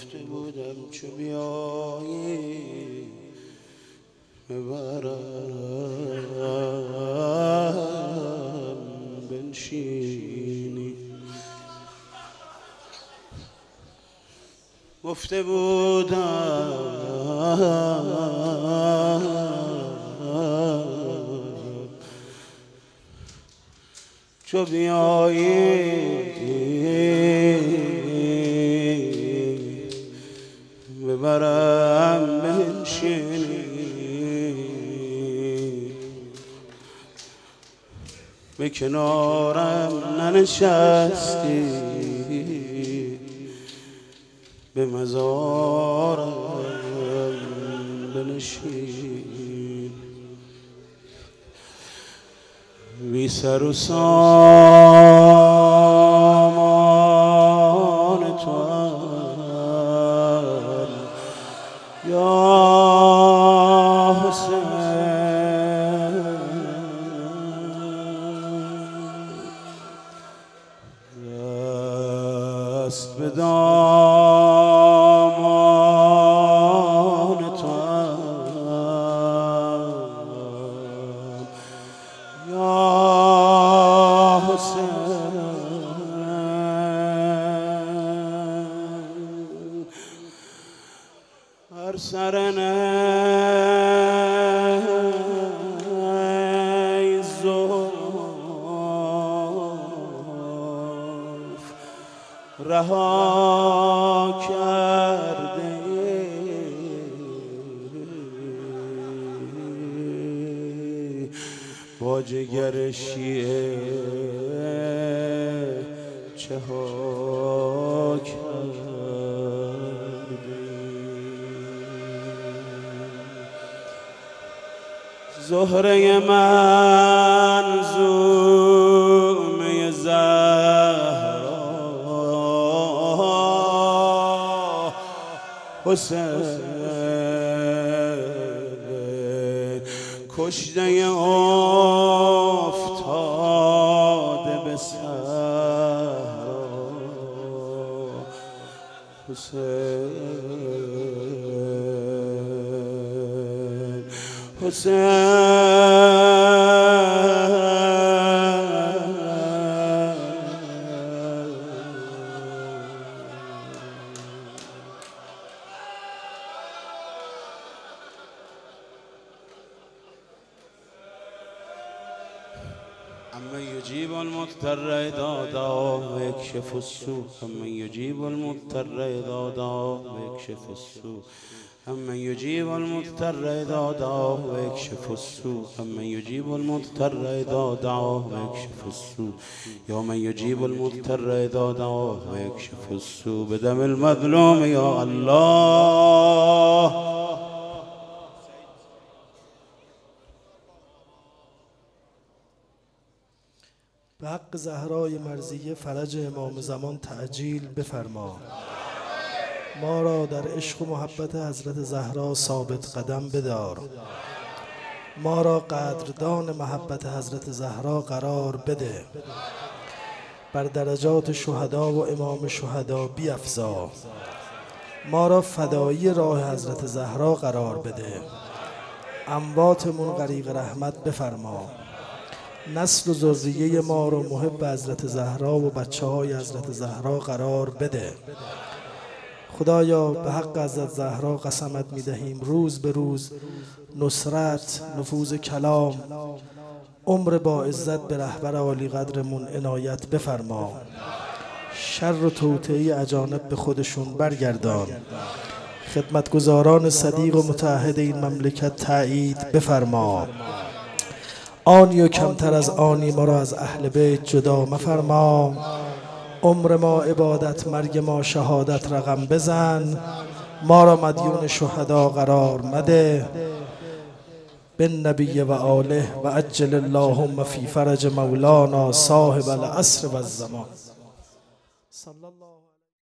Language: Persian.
گفته بودم چو بیایی ببرم بنشینی. گفته بودم چو بیایی ببرم بنشینی. به کنارم ننشستی به مزارم بنشین. بی سر و سامان توام یا حسین، دست به دامان توام یا حسین. هر سر رها کرده با جگر شیعه چه ها کرده. زهره منظومه زهرا حسین، کشته افتاده به صحرا حسین، حسین. أمن يجيب المضطر إذا دعاه ويكشف السوء، أمن يجيب المضطر إذا دعاه ويكشف السوء، أمن يجيب المضطر إذا دعاه ويكشف السوء، أمن يجيب المضطر إذا دعاه ويكشف السوء، يا من يجيب المضطر إذا دعاه ويكشف السوء. بدم المظلوم يا الله. به حق زهرای مرضیه فرج امام زمان تعجیل بفرما. ما را در عشق و محبت حضرت زهرا ثابت قدم بدار. ما را قدردان محبت حضرت زهرا قرار بده. بر درجات شهدا و امام شهدا بیفزا. ما را فدایی راه حضرت زهرا قرار بده. امواتمون غریق رحمت بفرما. نسل و ذریه ما رو محب حضرت زهرا و بچه های حضرت زهرا قرار بده. خدایا به حق حضرت زهرا قسمت می‌دهیم روز به روز نصرت، نفوذ کلام، عمر با عزت به رهبر عالی قدرمون عنایت بفرما. شر و توطئه اجانب به خودشون برگردان. خدمتگزاران صدیق و متعهد این مملکت تأیید بفرما. آنی و کمتر از آنی ما را از اهل بیت جدا مفرما. عمر ما عبادت، مرگ ما شهادت رقم بزن. ما را مدیون شهدا قرار مده. بالنبی و آله و عجل اللهم فی فرج مولانا صاحب العصر و الزمان.